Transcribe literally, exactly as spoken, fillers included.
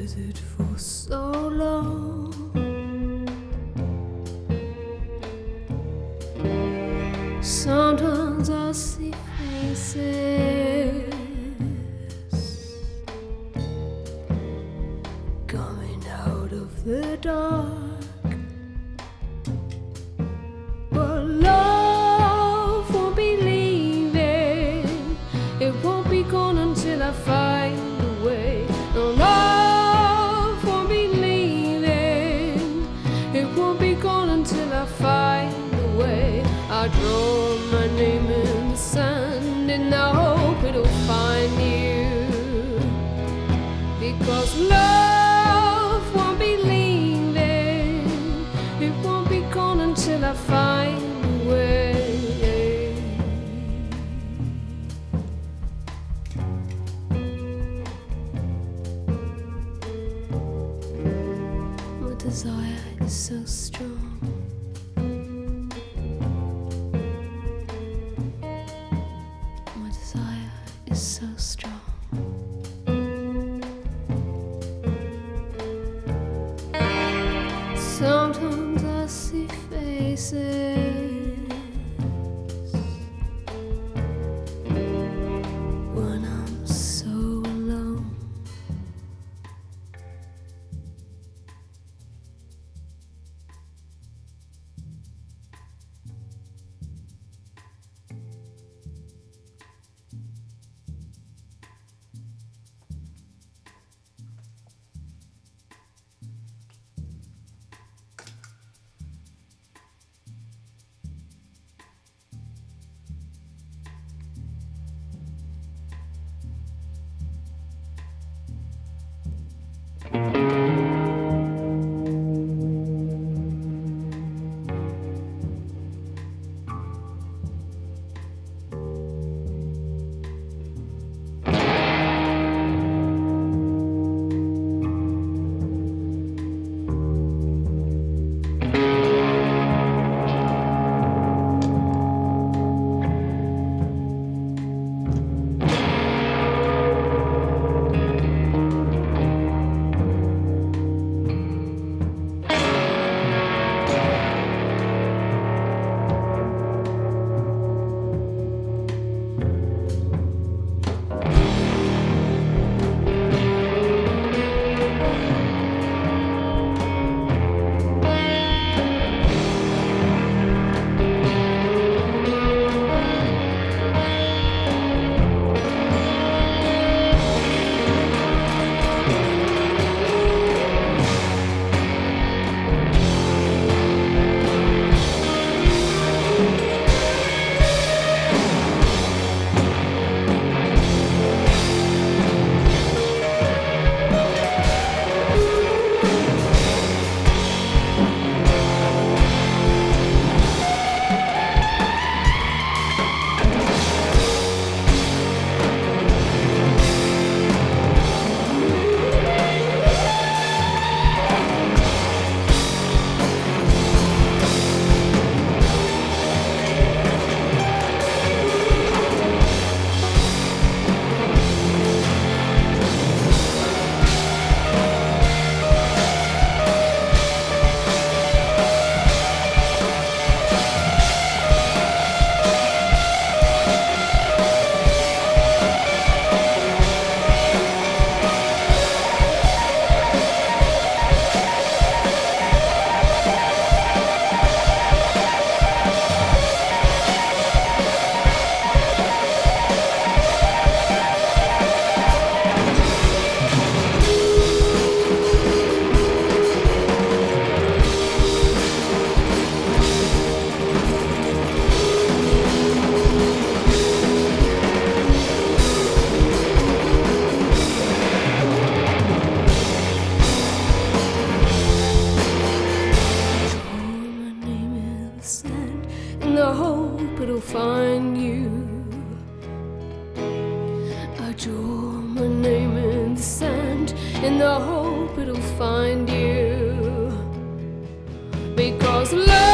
desert for so long. Sometimes I see faces coming out of the dark, but love won't be leaving. It won't be gone until I find a way. No, love won't be leaving. It won't be gone until I find a way. I draw my name in the sand and I hope it'll find you, because love won't be leaving. It won't be gone until I find a way. My desire is so strong. Is so strong. Sometimes I see faces when I'm so alone. I hope it'll find you. I draw my name in the sand and I hope it'll find you, because love